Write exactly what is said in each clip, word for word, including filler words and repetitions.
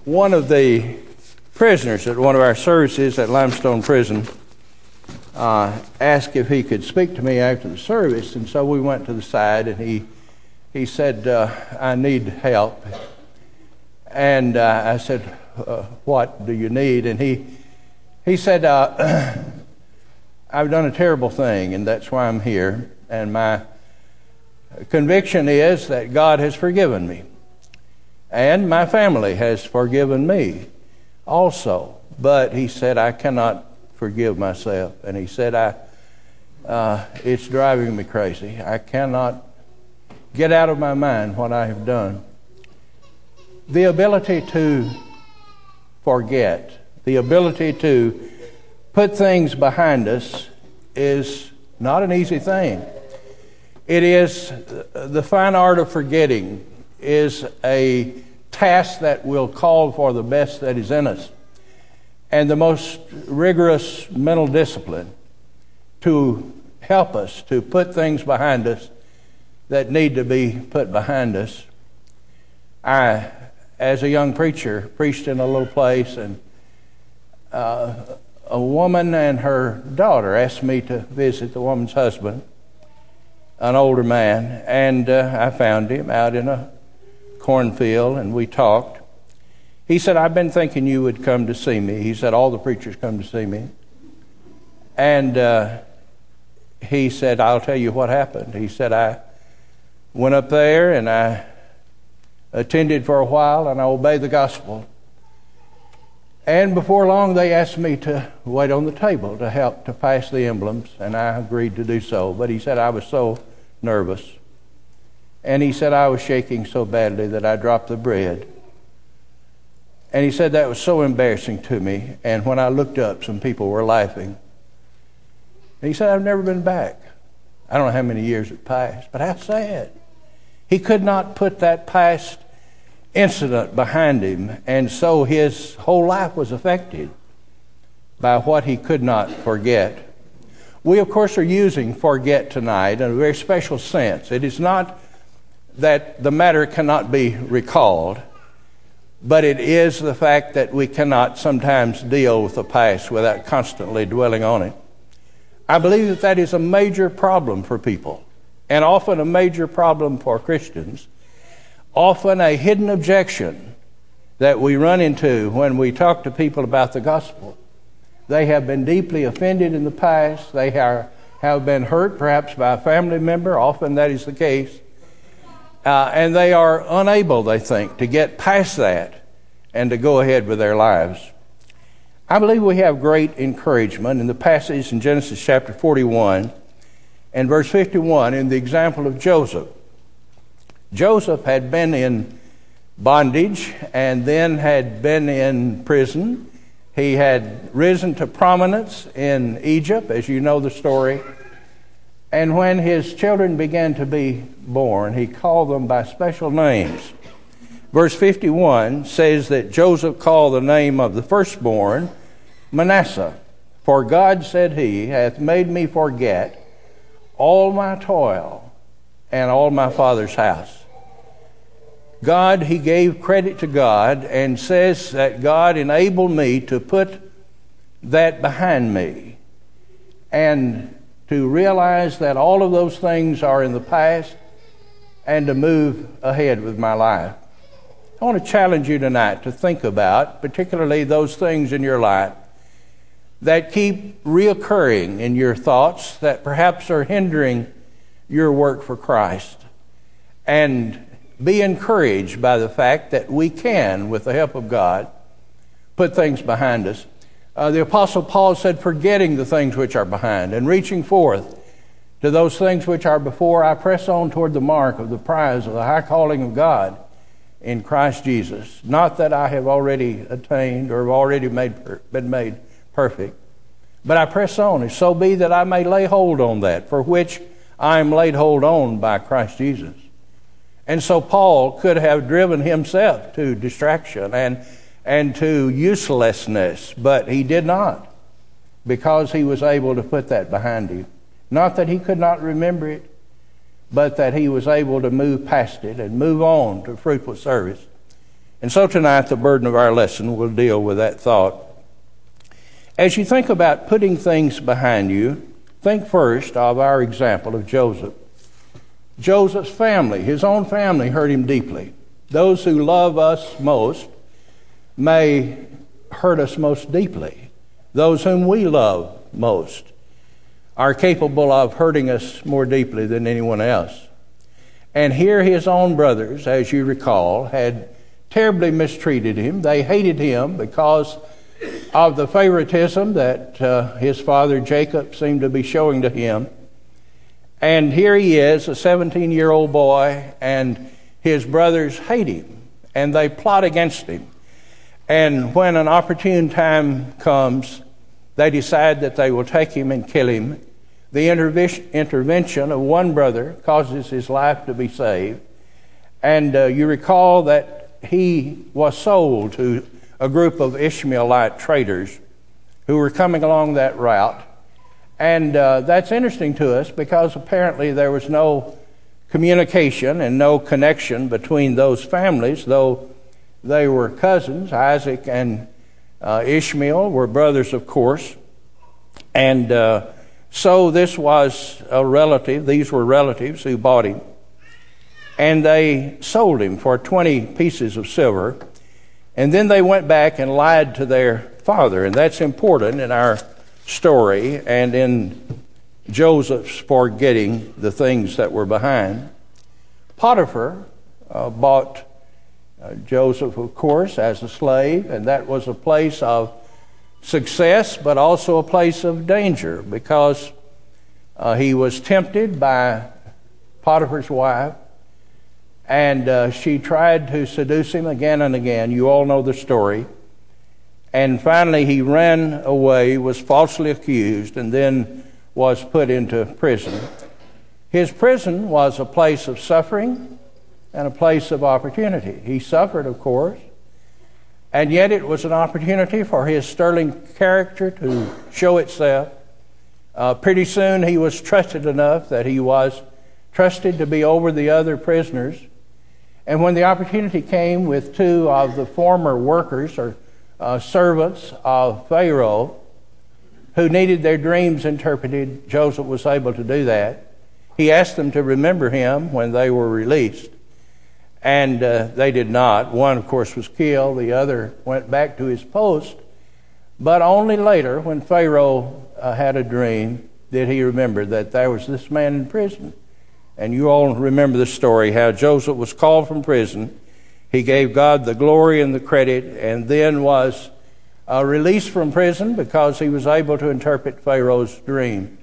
one of the prisoners at one of our services at Limestone Prison uh, asked if he could speak to me after the service, and so we went to the side, and he he said, uh, I need help. And uh, I said, uh, what do you need? And he he said, uh, I've done a terrible thing, and that's why I'm here, and my conviction is that God has forgiven me, and my family has forgiven me also. But he said, I cannot forgive myself. And he said, I, uh, it's driving me crazy. I cannot get out of my mind what I have done. The ability to forget, the ability to put things behind us is not an easy thing. It is, the fine art of forgetting is a task that will call for the best that is in us and the most rigorous mental discipline to help us to put things behind us that need to be put behind us. I, as a young preacher, preached in a little place, and uh, a woman and her daughter asked me to visit the woman's husband, an older man, and uh, I found him out in a cornfield, and we talked. He said, I've been thinking you would come to see me. He said, all the preachers come to see me. And uh, he said, I'll tell you what happened. He said, I went up there and I attended for a while and I obeyed the gospel. And before long they asked me to wait on the table to help to pass the emblems, and I agreed to do so. But he said I was so nervous. And he said I was shaking so badly that I dropped the bread. And he said that was so embarrassing to me. And when I looked up, some people were laughing. And he said, I've never been back. I don't know how many years it passed, but how sad. He could not put that past incident behind him, and so his whole life was affected by what he could not forget. We, of course, are using forget tonight in a very special sense. It is not that the matter cannot be recalled, but it is the fact that we cannot sometimes deal with the past without constantly dwelling on it. I believe that that is a major problem for people, and often a major problem for Christians, often a hidden objection that we run into when we talk to people about the gospel. They have been deeply offended in the past. They are, have been hurt perhaps by a family member. Often that is the case. Uh, and they are unable, they think, to get past that and to go ahead with their lives. I believe we have great encouragement in the passage in Genesis chapter forty-one and verse fifty-one in the example of Joseph. Joseph had been in bondage and then had been in prison. He had risen to prominence in Egypt, as you know the story. And when his children began to be born, he called them by special names. Verse fifty-one says that Joseph called the name of the firstborn Manasseh. For God, said he, hath made me forget all my toil and all my father's house. God, he gave credit to God and says that God enabled me to put that behind me and to realize that all of those things are in the past and to move ahead with my life. I want to challenge you tonight to think about particularly those things in your life that keep reoccurring in your thoughts that perhaps are hindering your work for Christ. And be encouraged by the fact that we can, with the help of God, put things behind us. Uh, the Apostle Paul said, forgetting the things which are behind and reaching forth to those things which are before, I press on toward the mark of the prize of the high calling of God in Christ Jesus. Not that I have already attained or have already made per- been made perfect, but I press on, if so be that I may lay hold on that for which I am laid hold on by Christ Jesus. And so Paul could have driven himself to distraction and and to uselessness, but he did not, because he was able to put that behind him. Not that he could not remember it, but that he was able to move past it and move on to fruitful service And so tonight the burden of our lesson will deal with that thought. As you think about putting things behind you, think first of our example of Joseph. Joseph's family, his own family, hurt him deeply. Those who love us most may hurt us most deeply. Those whom we love most are capable of hurting us more deeply than anyone else. And here his own brothers, as you recall, had terribly mistreated him. They hated him because of the favoritism that uh, his father Jacob seemed to be showing to him. And here he is, a seventeen-year-old boy, and his brothers hate him, and they plot against him. And when an opportune time comes, they decide that they will take him and kill him. The interve- intervention of one brother causes his life to be saved. And uh, you recall that he was sold to a group of Ishmaelite traders who were coming along that route. And uh, that's interesting to us because apparently there was no communication and no connection between those families, though they were cousins. Isaac and uh, Ishmael were brothers, of course. And uh, so this was a relative. These were relatives who bought him. And they sold him for twenty pieces of silver. And then they went back and lied to their father. And that's important in our story and in Joseph's forgetting the things that were behind. Potiphar uh, bought uh, Joseph, of course, as a slave. And that was a place of success, but also a place of danger because uh, he was tempted by Potiphar's wife. And uh, she tried to seduce him again and again. You all know the story. And finally he ran away, was falsely accused, and then was put into prison. His prison was a place of suffering and a place of opportunity. He suffered, of course, and yet it was an opportunity for his sterling character to show itself. Uh, pretty soon he was trusted enough that he was trusted to be over the other prisoners. And when the opportunity came with two of the former workers or uh, servants of Pharaoh who needed their dreams interpreted, Joseph was able to do that. He asked them to remember him when they were released. And uh, they did not. One, of course, was killed. The other went back to his post. But only later, when Pharaoh uh, had a dream, did he remember that there was this man in prison. And you all remember the story, how Joseph was called from prison. He gave God the glory and the credit, and then was uh, released from prison because he was able to interpret Pharaoh's dream.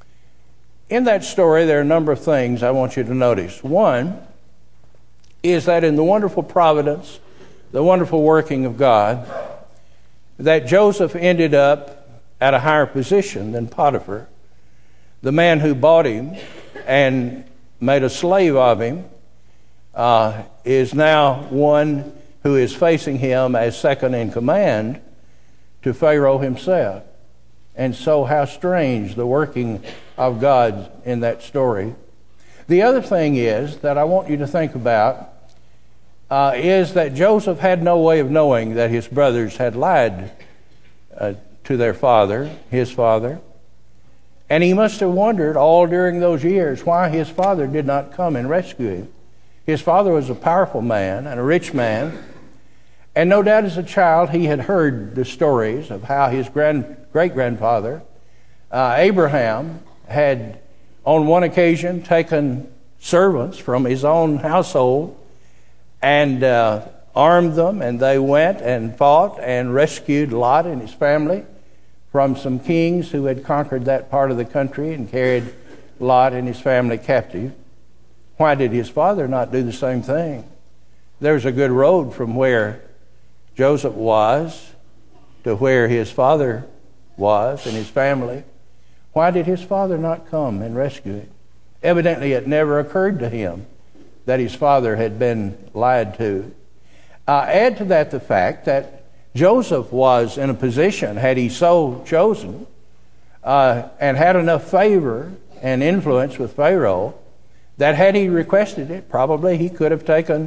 In that story, there are a number of things I want you to notice. One is that in the wonderful providence, the wonderful working of God, that Joseph ended up at a higher position than Potiphar. The man who bought him and made a slave of him uh, is now one who is facing him as second in command to Pharaoh himself. And so how strange the working of God in that story. The other thing is that I want you to think about uh, is that Joseph had no way of knowing that his brothers had lied uh, to their father, his father. And he must have wondered all during those years why his father did not come and rescue him. His father was a powerful man and a rich man. And no doubt as a child he had heard the stories of how his grand, great-grandfather, uh, Abraham, had on one occasion taken servants from his own household and uh, armed them, and they went and fought and rescued Lot and his family from some kings who had conquered that part of the country and carried Lot and his family captive. Why did his father not do the same thing? There's a good road from where Joseph was to where his father was and his family. Why did his father not come and rescue him? Evidently, it never occurred to him that his father had been lied to. Uh, add to that the fact that Joseph was in a position, had he so chosen, uh, and had enough favor and influence with Pharaoh, that had he requested it, probably he could have taken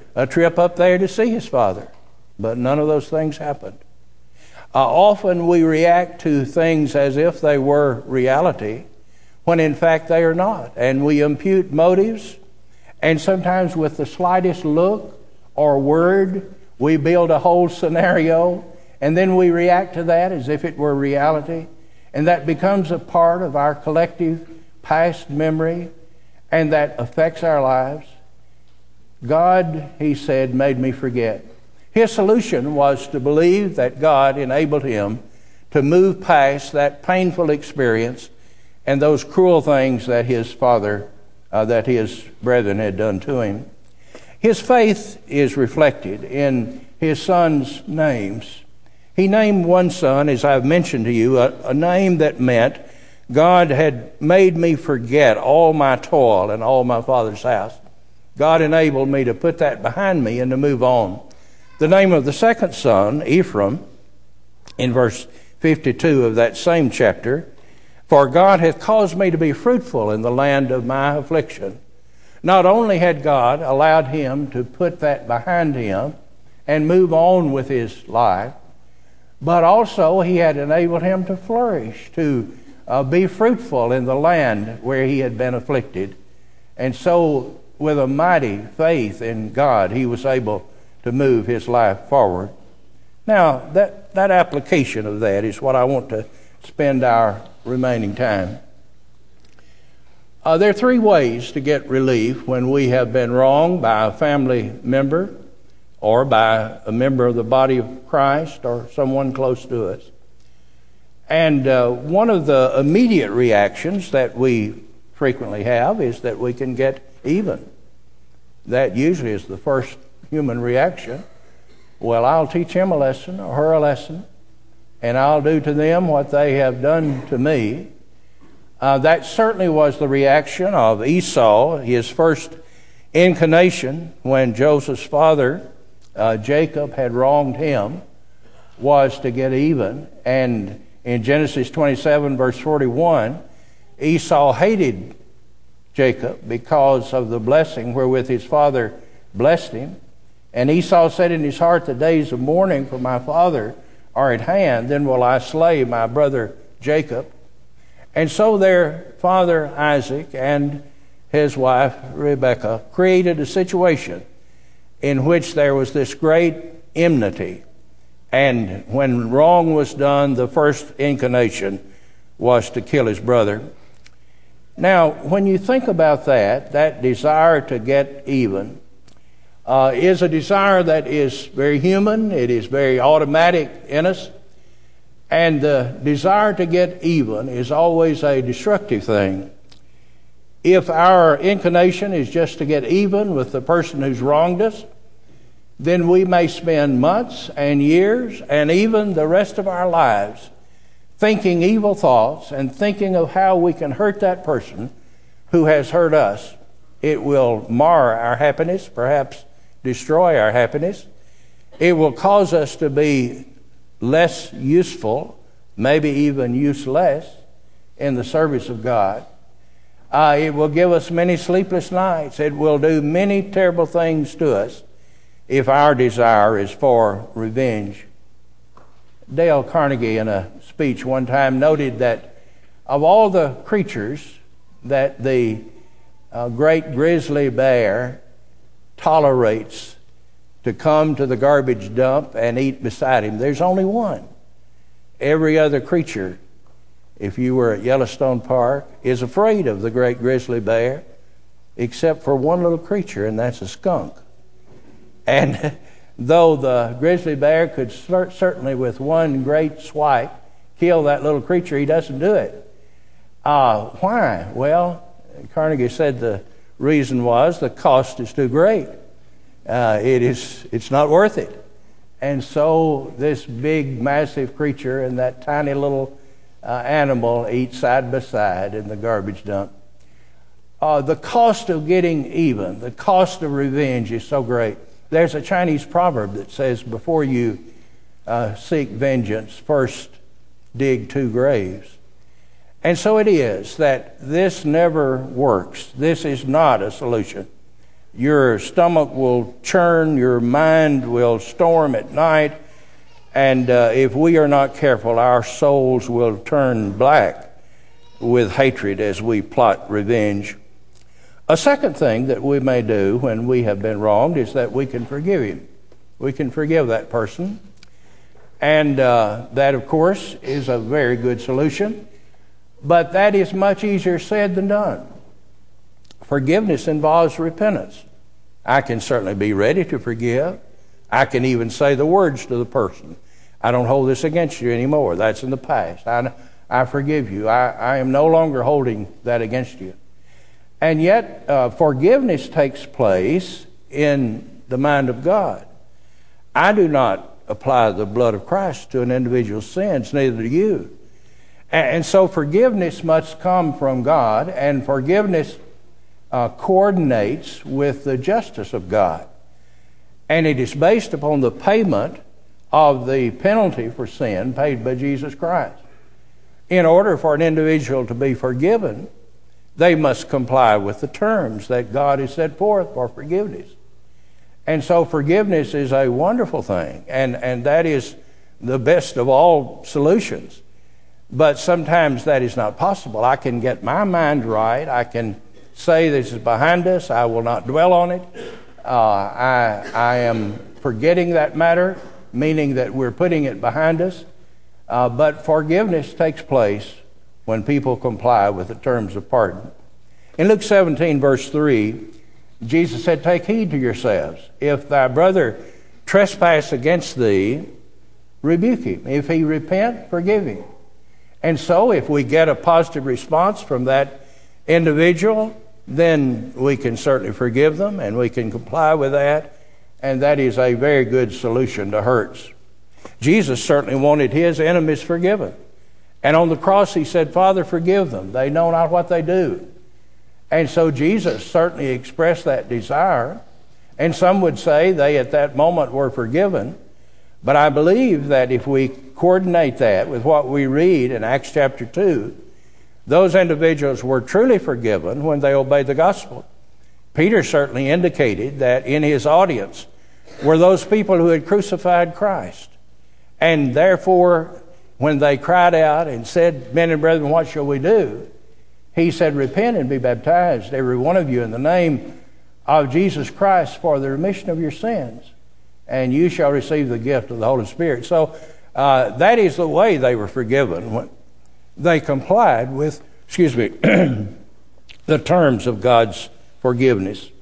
a trip up there to see his father. But none of those things happened. Uh, often we react to things as if they were reality, when in fact they are not. And we impute motives, and sometimes with the slightest look or word, we build a whole scenario, and then we react to that as if it were reality. And that becomes a part of our collective past memory, and that affects our lives. God, he said, made me forget. His solution was to believe that God enabled him to move past that painful experience and those cruel things that his father, uh, that his brethren had done to him. His faith is reflected in his sons' names. He named one son, as I've mentioned to you, a, a name that meant God had made me forget all my toil and all my father's house. God enabled me to put that behind me and to move on. The name of the second son, Ephraim, in verse fifty-two of that same chapter, for God hath caused me to be fruitful in the land of my affliction. Not only had God allowed him to put that behind him and move on with his life, but also he had enabled him to flourish, to uh, be fruitful in the land where he had been afflicted. And so, with a mighty faith in God, he was able to move his life forward. Now, that, that application of that is what I want to spend our remaining time. Uh, there are three ways to get relief when we have been wronged by a family member or by a member of the body of Christ or someone close to us. And uh, one of the immediate reactions that we frequently have is that we can get even. That usually is the first human reaction. Well, I'll teach him a lesson or her a lesson, and I'll do to them what they have done to me. Uh, that certainly was the reaction of Esau, his first inclination when Joseph's father, uh, Jacob, had wronged him, was to get even. And in Genesis twenty-seven, verse forty-one, Esau hated Jacob because of the blessing wherewith his father blessed him. And Esau said in his heart, the days of mourning for my father are at hand, then will I slay my brother Jacob. And so their father Isaac and his wife Rebekah created a situation in which there was this great enmity. And when wrong was done, the first inclination was to kill his brother. Now, when you think about that, that desire to get even uh, is a desire that is very human. It is very automatic in us. And the desire to get even is always a destructive thing. If our inclination is just to get even with the person who's wronged us, then we may spend months and years and even the rest of our lives thinking evil thoughts and thinking of how we can hurt that person who has hurt us. It will mar our happiness, perhaps destroy our happiness. It will cause us to be less useful, maybe even useless in the service of God. Uh, it will give us many sleepless nights. It will do many terrible things to us if our desire is for revenge. Dale Carnegie, in a speech one time, noted that of all the creatures that the uh, great grizzly bear tolerates to come to the garbage dump and eat beside him, there's only one. Every other creature, if you were at Yellowstone Park, is afraid of the great grizzly bear, except for one little creature, and that's a skunk. And though the grizzly bear could cert- certainly with one great swipe kill that little creature, he doesn't do it. Uh, why? Well, Carnegie said the reason was the cost is too great. Uh, it is, it's not worth it. And so this big, massive creature and that tiny little uh, animal eat side by side in the garbage dump. Uh, the cost of getting even, the cost of revenge is so great. There's a Chinese proverb that says, before you uh, seek vengeance, first dig two graves. And so it is that this never works. This is not a solution. Your stomach will churn, your mind will storm at night, and uh, if we are not careful, our souls will turn black with hatred as we plot revenge. A second thing that we may do when we have been wronged is that we can forgive him. We can forgive that person. And uh, that, of course, is a very good solution. But that is much easier said than done. Forgiveness involves repentance. I can certainly be ready to forgive. I can even say the words to the person. I don't hold this against you anymore. That's in the past. I, I forgive you. I, I am no longer holding that against you. And yet, uh, forgiveness takes place in the mind of God. I do not apply the blood of Christ to an individual's sins, neither do you. And, and so forgiveness must come from God, and forgiveness uh, coordinates with the justice of God. And it is based upon the payment of the penalty for sin paid by Jesus Christ. In order for an individual to be forgiven, they must comply with the terms that God has set forth for forgiveness. And so forgiveness is a wonderful thing, and, and that is the best of all solutions. But sometimes that is not possible. I can get my mind right. I can say this is behind us. I will not dwell on it. Uh, I, I am forgetting that matter, meaning that we're putting it behind us. Uh, but forgiveness takes place when people comply with the terms of pardon. In Luke seventeen, verse three, Jesus said, "Take heed to yourselves. If thy brother trespass against thee, rebuke him. If he repent, forgive him." And so if we get a positive response from that individual, then we can certainly forgive them and we can comply with that. And that is a very good solution to hurts. Jesus certainly wanted his enemies forgiven. And on the cross he said, "Father, forgive them. They know not what they do." And so Jesus certainly expressed that desire. And some would say they at that moment were forgiven. But I believe that if we coordinate that with what we read in Acts chapter two, those individuals were truly forgiven when they obeyed the gospel. Peter certainly indicated that in his audience were those people who had crucified Christ. And therefore, when they cried out and said, "Men and brethren, what shall we do?" he said, "Repent and be baptized, every one of you, in the name of Jesus Christ for the remission of your sins, and you shall receive the gift of the Holy Spirit." So uh, that is the way they were forgiven. When they complied with, excuse me, the terms of God's forgiveness.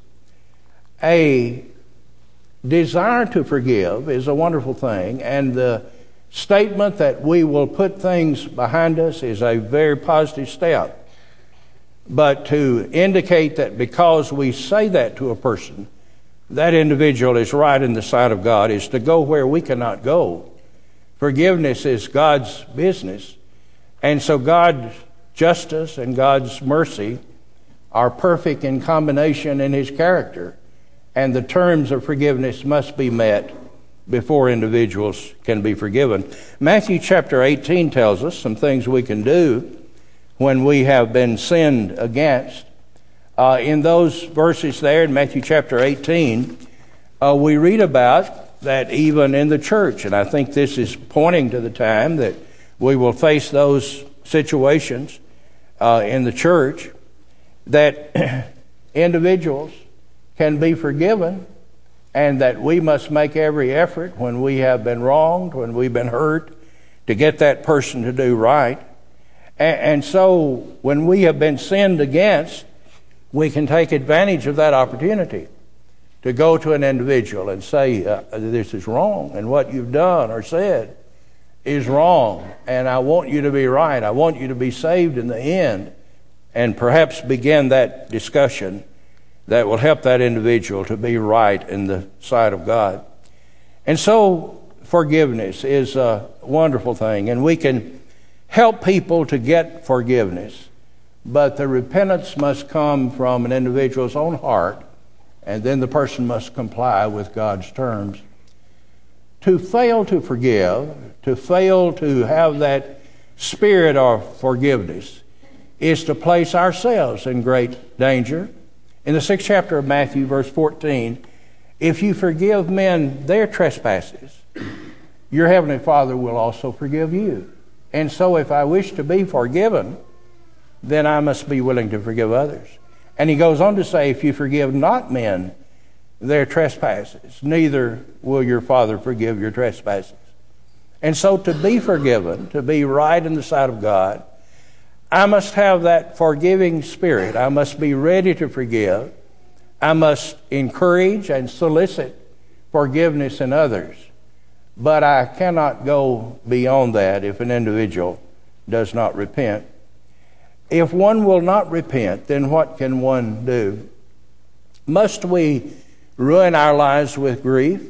A desire to forgive is a wonderful thing, and the statement that we will put things behind us is a very positive step. But to indicate that because we say that to a person, that individual is right in the sight of God, is to go where we cannot go. Forgiveness is God's business. And so God's justice and God's mercy are perfect in combination in his character. And the terms of forgiveness must be met before individuals can be forgiven. Matthew chapter eighteen tells us some things we can do when we have been sinned against. Uh, in those verses there in Matthew chapter eighteen, uh, we read about that even in the church. And I think this is pointing to the time that we will face those situations uh, in the church, that individuals can be forgiven, and that we must make every effort when we have been wronged, when we've been hurt, to get that person to do right. And, and so when we have been sinned against, we can take advantage of that opportunity to go to an individual and say, uh, "This is wrong, and what you've done or said is wrong, and I want you to be right. I want you to be saved in the end," and perhaps begin that discussion that will help that individual to be right in the sight of God. And so forgiveness is a wonderful thing, and we can help people to get forgiveness, but the repentance must come from an individual's own heart, and then the person must comply with God's terms. To fail to forgive, to fail to have that spirit of forgiveness, is to place ourselves in great danger. In the sixth chapter of Matthew, verse fourteen, if you forgive men their trespasses, your heavenly Father will also forgive you. And so if I wish to be forgiven, then I must be willing to forgive others. And he goes on to say, if you forgive not men their trespasses, neither will your Father forgive your trespasses. And so to be forgiven, to be right in the sight of God, I must have that forgiving spirit. I must be ready to forgive. I must encourage and solicit forgiveness in others. But I cannot go beyond that if an individual does not repent. If one will not repent, then what can one do? Must we ruin our lives with grief?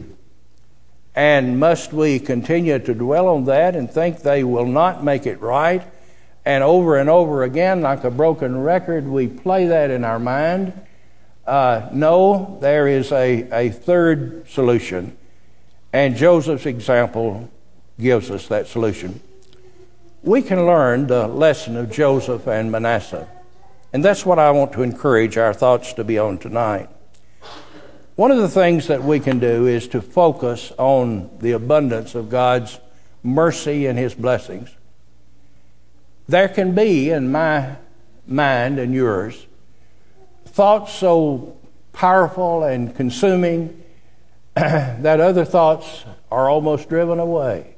And must we continue to dwell on that and think they will not make it right? And over and over again, like a broken record, we play that in our mind. Uh, no, there is a, a third solution. And Joseph's example gives us that solution. We can learn the lesson of Joseph and Manasseh. And that's what I want to encourage our thoughts to be on tonight. One of the things that we can do is to focus on the abundance of God's mercy and His blessings. There can be, in my mind and yours, thoughts so powerful and consuming that other thoughts are almost driven away.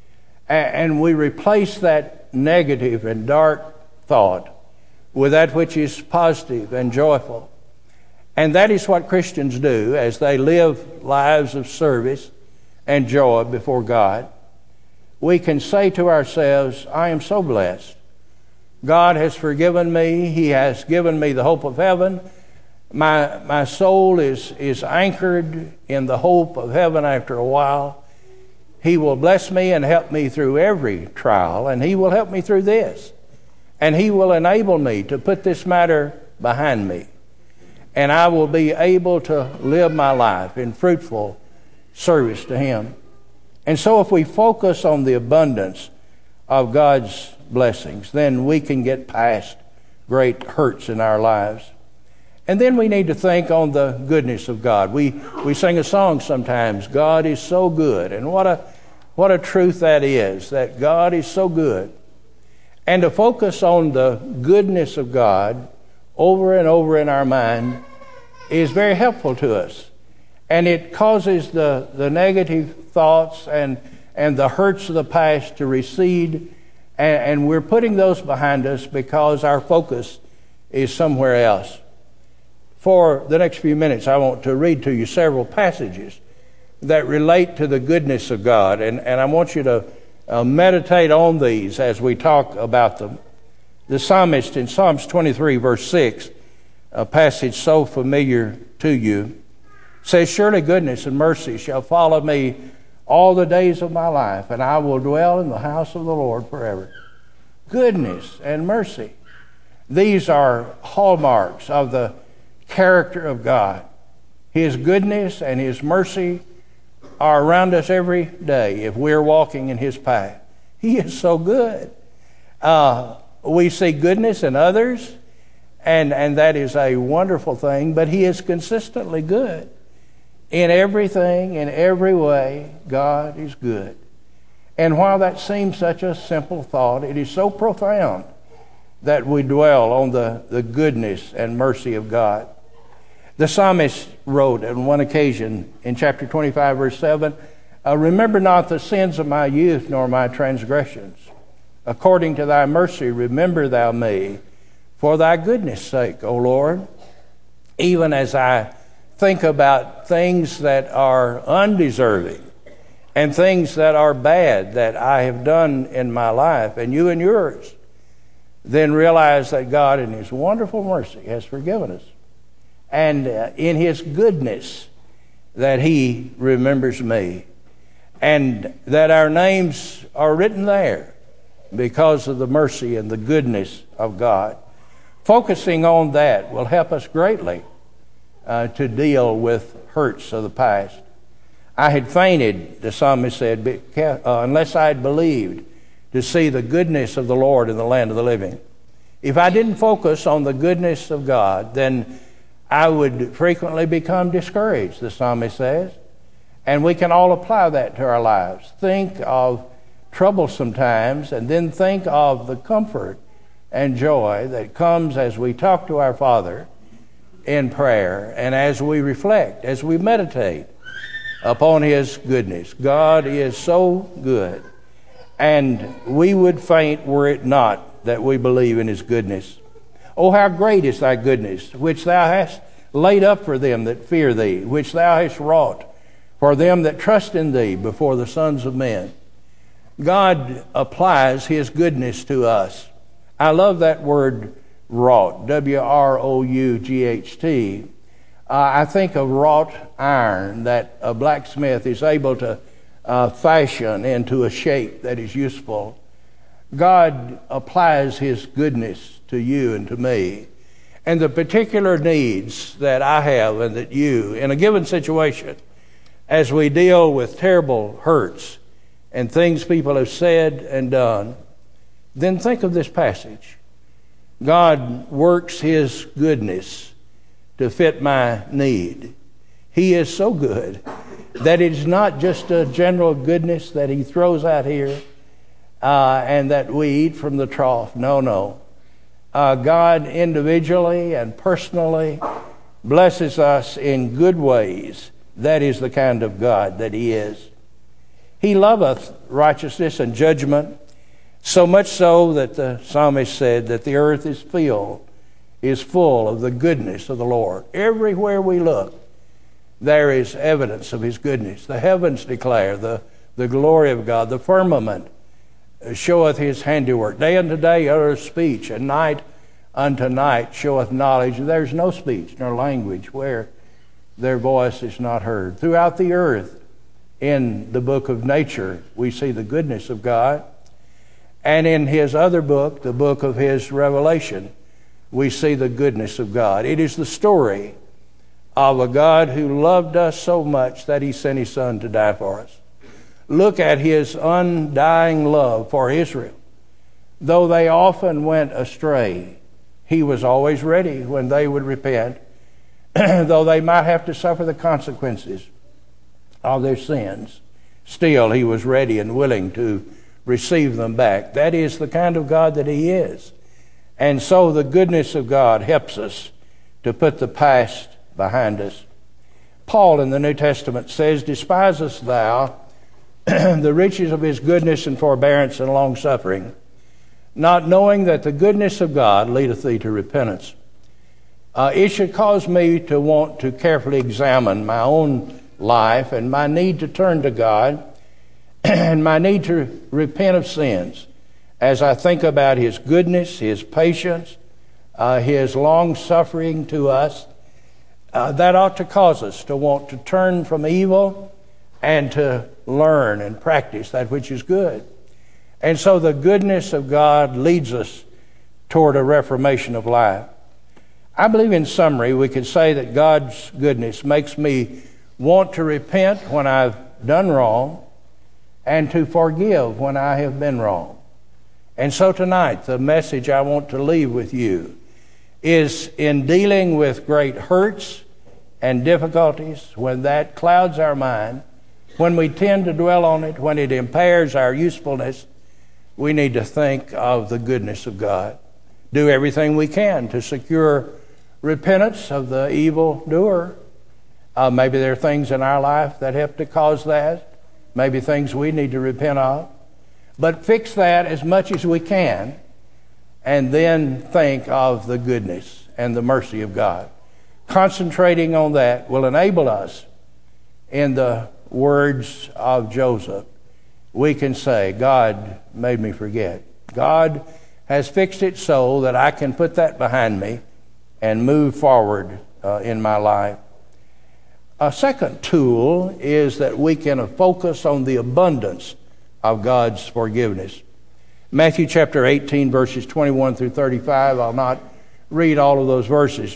And we replace that negative and dark thought with that which is positive and joyful. And that is what Christians do as they live lives of service and joy before God. We can say to ourselves, I am so blessed. God has forgiven me. He has given me the hope of heaven. My, my soul is, is anchored in the hope of heaven after a while. He will bless me and help me through every trial, and He will help me through this. And He will enable me to put this matter behind me. And I will be able to live my life in fruitful service to Him. And so if we focus on the abundance of God's blessings, then we can get past great hurts in our lives. And then we need to think on the goodness of God. We we sing a song sometimes, God is so good. And what a what a truth that is, that God is so good. And to focus on the goodness of God over and over in our mind is very helpful to us. And it causes the, the negative thoughts and, and the hurts of the past to recede. And, and we're putting those behind us because our focus is somewhere else. For the next few minutes, I want to read to you several passages that relate to the goodness of God. And, and I want you to uh, meditate on these as we talk about them. The psalmist in Psalms twenty-three, verse six, a passage so familiar to you, says, surely goodness and mercy shall follow me all the days of my life, and I will dwell in the house of the Lord forever. Goodness and mercy. These are hallmarks of the character of God. His goodness and His mercy are around us every day if we're walking in His path. He is so good. Uh, we see goodness in others, and, and that is a wonderful thing, but He is consistently good. In everything, in every way, God is good. And while that seems such a simple thought, it is so profound that we dwell on the, the goodness and mercy of God. The psalmist wrote on one occasion in chapter twenty-five, verse seven, uh, remember not the sins of my youth nor my transgressions. According to thy mercy, remember thou me for thy goodness' sake, O Lord. Even as I think about things that are undeserving and things that are bad that I have done in my life, and you and yours, then realize that God in His wonderful mercy has forgiven us. And uh, in His goodness that He remembers me. And that our names are written there because of the mercy and the goodness of God. Focusing on that will help us greatly uh, to deal with hurts of the past. I had fainted, the psalmist said, uh, unless I had believed to see the goodness of the Lord in the land of the living. If I didn't focus on the goodness of God, then I would frequently become discouraged, the psalmist says. And we can all apply that to our lives. Think of troublesome times and then think of the comfort and joy that comes as we talk to our Father in prayer and as we reflect, as we meditate upon His goodness. God is so good, and we would faint were it not that we believe in His goodness. Oh, how great is Thy goodness, which Thou hast laid up for them that fear Thee, which Thou hast wrought for them that trust in Thee before the sons of men. God applies His goodness to us. I love that word wrought, W R O U G H T. Uh, I think of wrought iron that a blacksmith is able to uh, fashion into a shape that is useful. God applies His goodness to you and to me. And the particular needs that I have and that you, in a given situation, as we deal with terrible hurts and things people have said and done, then think of this passage. God works His goodness to fit my need. He is so good that it's not just a general goodness that He throws out here uh, and that we eat from the trough. No, no. Uh, God individually and personally blesses us in good ways. That is the kind of God that He is. He loveth righteousness and judgment, so much so that the psalmist said that the earth is filled, is full of the goodness of the Lord. Everywhere we look, there is evidence of His goodness. The heavens declare the, the glory of God. The firmament showeth His handiwork. Day unto day uttereth speech, and night unto night showeth knowledge. There's no speech nor language where their voice is not heard. Throughout the earth, in the book of nature, we see the goodness of God. And in His other book, the book of His Revelation, we see the goodness of God. It is the story of a God who loved us so much that He sent His Son to die for us. Look at His undying love for Israel. Though they often went astray, He was always ready when they would repent, though they might have to suffer the consequences of their sins. Still, He was ready and willing to receive them back. That is the kind of God that He is. And so the goodness of God helps us to put the past behind us. Paul in the New Testament says, "Despisest thou the riches of His goodness and forbearance and long-suffering, not knowing that the goodness of God leadeth thee to repentance." Uh, it should cause me to want to carefully examine my own life and my need to turn to God and my need to repent of sins as I think about His goodness, His patience, uh, His long-suffering to us. Uh, that ought to cause us to want to turn from evil and to learn and practice that which is good. And so the goodness of God leads us toward a reformation of life. I believe in summary we could say that God's goodness makes me want to repent when I've done wrong and to forgive when I have been wrong. And so tonight the message I want to leave with you is in dealing with great hurts and difficulties, when that clouds our mind, when we tend to dwell on it, when it impairs our usefulness, we need to think of the goodness of God. Do everything we can to secure repentance of the evil doer. Uh, maybe there are things in our life that have to cause that. Maybe things we need to repent of. But fix that as much as we can, and then think of the goodness and the mercy of God. Concentrating on that will enable us, in the words of Joseph, we can say, God made me forget. God has fixed it so that I can put that behind me and move forward uh, in my life. A second tool is that we can focus on the abundance of God's forgiveness. Matthew chapter eighteen, verses twenty-one through thirty-five. I'll not read all of those verses.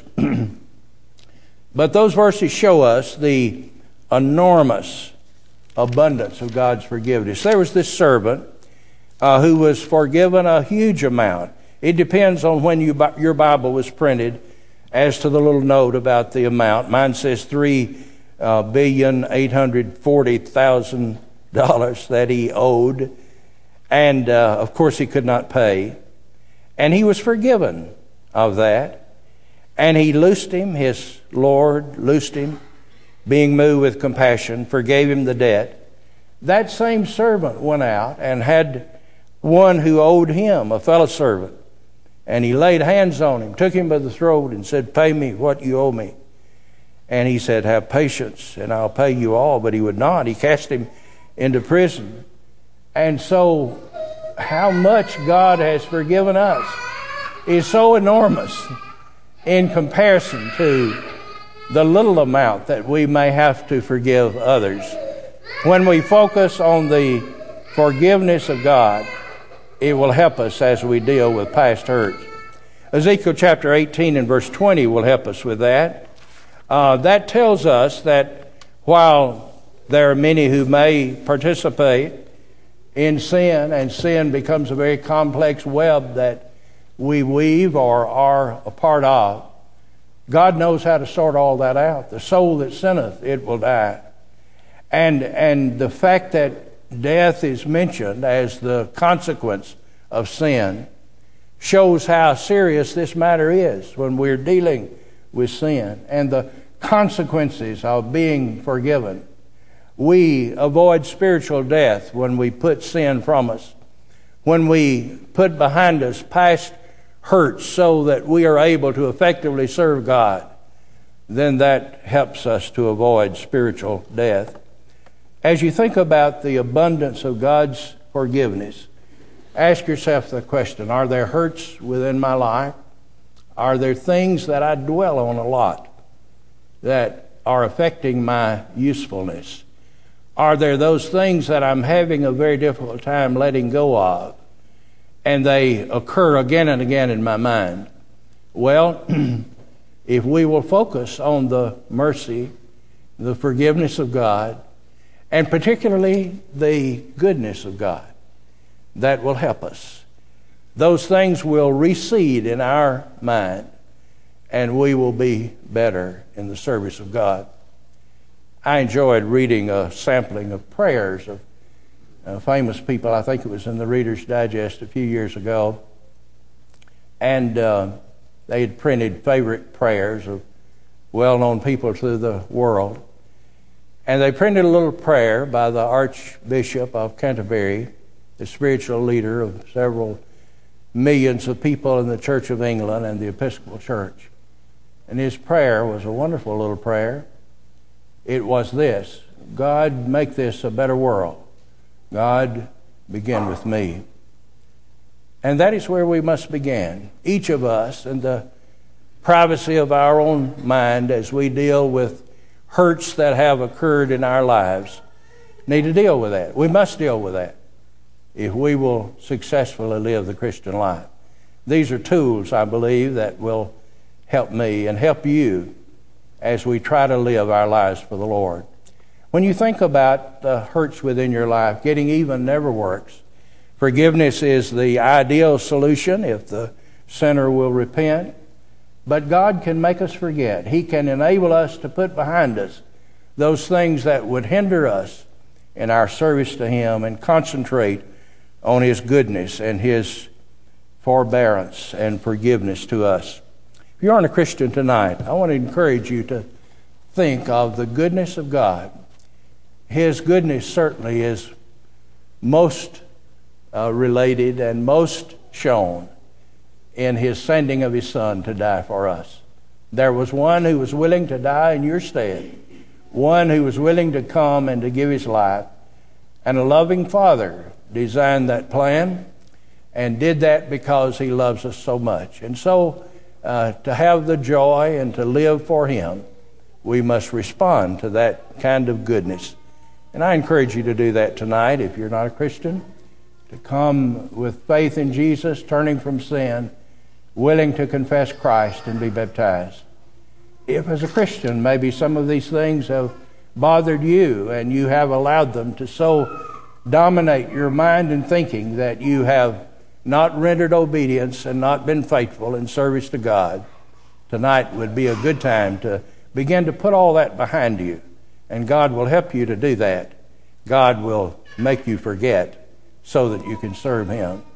But those verses show us the enormous abundance of God's forgiveness. There was this servant uh, who was forgiven a huge amount. It depends on when you, your Bible was printed as to the little note about the amount. Mine says three uh, billion eight hundred forty thousand dollars that he owed, and uh, of course he could not pay, and he was forgiven of that, and he loosed him. His Lord loosed him, being moved with compassion, forgave him the debt. That same servant went out and had one who owed him, a fellow servant, and he laid hands on him, took him by the throat, and said, "Pay me what you owe me." And he said, "Have patience, and I'll pay you all." But he would not. He cast him into prison. And so how much God has forgiven us is so enormous in comparison to the little amount that we may have to forgive others. When we focus on the forgiveness of God, it will help us as we deal with past hurts. Ezekiel chapter eighteen and verse twenty will help us with that. Uh, that tells us that while there are many who may participate in sin, and sin becomes a very complex web that we weave or are a part of, God knows how to sort all that out. The soul that sinneth, it will die. And and the fact that death is mentioned as the consequence of sin shows how serious this matter is when we're dealing with sin and the consequences of being forgiven. We avoid spiritual death when we put sin from us, when we put behind us past hurts so that we are able to effectively serve God. Then that helps us to avoid spiritual death. As you think about the abundance of God's forgiveness, ask yourself the question, are there hurts within my life? Are there things that I dwell on a lot that are affecting my usefulness? Are there those things that I'm having a very difficult time letting go of, and they occur again and again in my mind? Well, if we will focus on the mercy, the forgiveness of God, and particularly the goodness of God, that will help us. Those things will recede in our mind, and we will be better in the service of God. I enjoyed reading a sampling of prayers of uh, famous people. I think it was in the Reader's Digest a few years ago. And uh, they had printed favorite prayers of well-known people through the world. And they printed a little prayer by the Archbishop of Canterbury, the spiritual leader of several millions of people in the Church of England and the Episcopal Church. And his prayer was a wonderful little prayer. It was this: God, make this a better world. God, begin with me. And that is where we must begin, each of us, in the privacy of our own mind as we deal with hurts that have occurred in our lives. Need to deal with that. We must deal with that if we will successfully live the Christian life. These are tools, I believe, that will help me and help you as we try to live our lives for the Lord. When you think about the hurts within your life, getting even never works. Forgiveness is the ideal solution if the sinner will repent. But God can make us forget. He can enable us to put behind us those things that would hinder us in our service to Him and concentrate on His goodness and His forbearance and forgiveness to us. If you aren't a Christian tonight, I want to encourage you to think of the goodness of God. His goodness certainly is most uh, related and most shown in His sending of His Son to die for us. There was one who was willing to die in your stead, one who was willing to come and to give His life, and a loving Father designed that plan and did that because He loves us so much. And so uh, to have the joy and to live for Him, we must respond to that kind of goodness. And I encourage you to do that tonight if you're not a Christian, to come with faith in Jesus, turning from sin, willing to confess Christ and be baptized. If as a Christian maybe some of these things have bothered you and you have allowed them to so dominate your mind and thinking that you have not rendered obedience and not been faithful in service to God, tonight would be a good time to begin to put all that behind you. And God will help you to do that. God will make you forget so that you can serve Him.